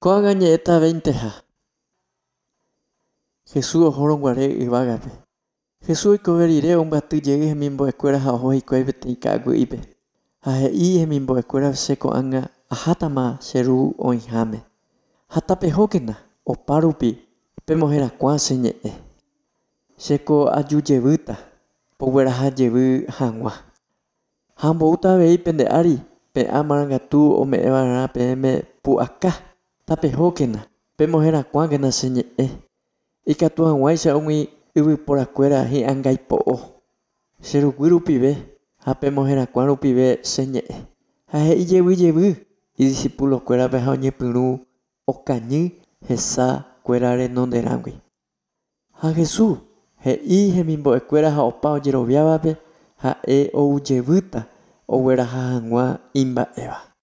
Ko'ág̃a ñe'ẽtavéinteha. Jesús ohorõguare yvágape. Jesús oikove rire ombyatyjey hemimbo'ekuéra ha oho hikuái peteĩ ka'aguy'ípe. Ha he'i hemimbo'ekuéra che ko'ág̃a ahátama che ru oĩháme. Ha tapehókena opa rupi pemoherakuã che ñe'ẽ. Chéko ajujevýta poguerahajevy hag̃ua. Ha mbo'úta avei pende ári pe'ã marangatu ome'ẽvarã peẽme pu'aka. Tapehókena pemoherakuãkena che ñe'ẽ. Ikatu hag̃uáicha umi yvyporakuéra hi'ãngaipo'o. Cheruguy rupive ha pemoherakuã rupive che ñe'ẽ. Ha he'ijevyjevy idiscipulokuérape ha oñepyrũ okañy hesakuéra renonderãgui. Ha Jesús he'i hemimbo'ekuéra ha opa ojeroviávape ha'e oujevýta ogueraha hag̃ua imba'éva.